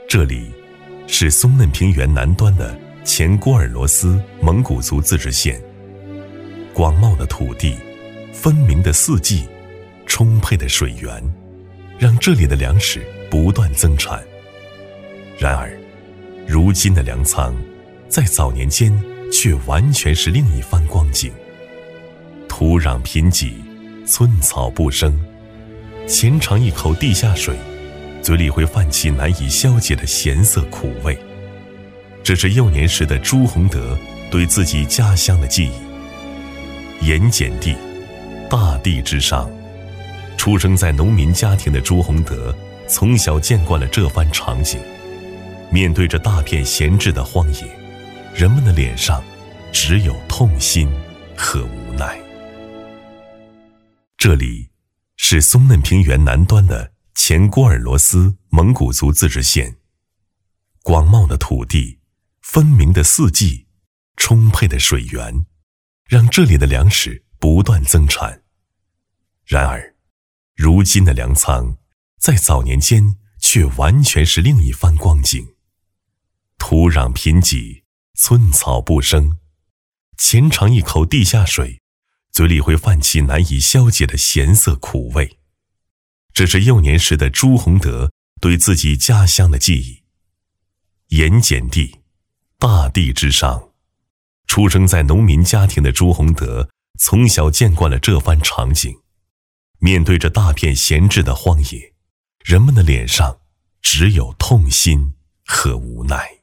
这里是松嫩平原南端的前郭尔罗斯蒙古族自治县，广袤的土地，分明的四季，充沛的水源，让这里的粮食不断增产。然而，如今的粮仓，在早年间却完全是另一番光景。土壤贫瘠，寸草不生，浅尝一口地下水，嘴里会泛起难以消解的咸涩苦味。这是幼年时的朱洪德对自己家乡的记忆。盐碱地，大地之上。出生在农民家庭的朱洪德，从小见惯了这番场景。面对着大片闲置的荒野，人们的脸上只有痛心和无奈。这里是松嫩平原南端的前郭尔罗斯蒙古族自治县，广袤的土地，分明的四季，充沛的水源，让这里的粮食不断增产。然而，如今的粮仓，在早年间却完全是另一番光景。土壤贫瘠，寸草不生，浅尝一口地下水，嘴里会泛起难以消解的咸涩苦味。这是幼年时的朱洪德对自己家乡的记忆。盐碱地，大地之上。出生在农民家庭的朱洪德，从小见惯了这番场景。面对着大片闲置的荒野，人们的脸上只有痛心和无奈。